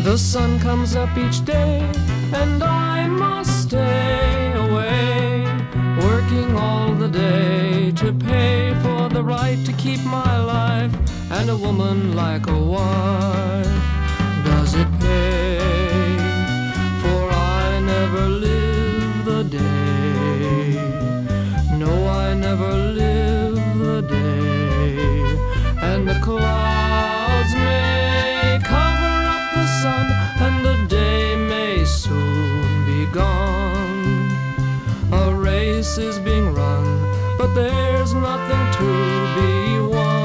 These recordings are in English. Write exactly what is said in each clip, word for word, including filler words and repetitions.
The sun comes up each day, and I must stay away, working all the day to pay for the right to keep my life. And a woman like a wife, does it pay? For I never live the day. No, I never live the day. And the clouds may cover up the sun, and the day may soon be gone. A race is being run, but there's nothing to be won.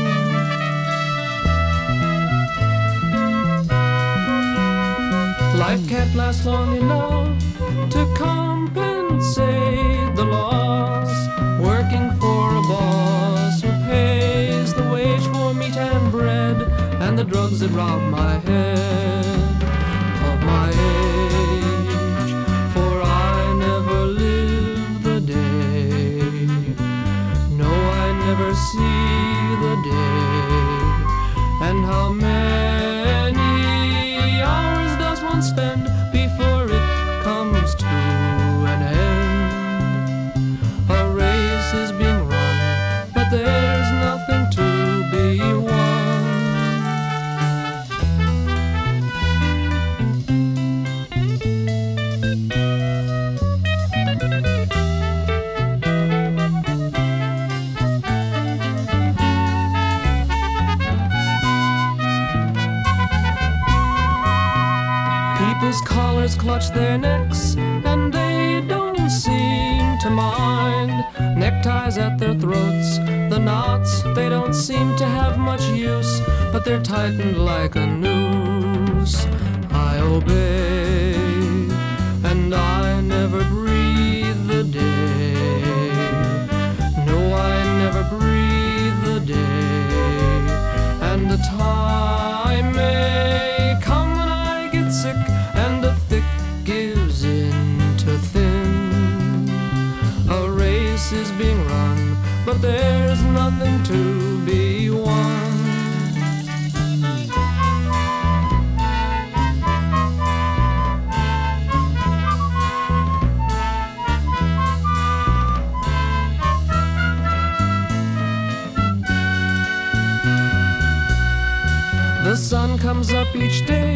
Life can't last long enough to compensate the loss. Working for a boss who pays the wage for meat and bread, and the drugs that rob my head of my age. For I never live the day. No, I never see the day. And how many hours does one spend before it comes to an end? A race is being run, but there's nothing to be won. People's collars clutch their necks, and they don't seem to mind. Neckties at their throats, the knots, they don't seem to have much use, but they're tightened like a noose. I obey, and I never breathe the day. No, I never breathe the day. And the time may come when I get sick, and the thick gives in to thin. A race is being run, but there's nothing to be won. The sun comes up each day,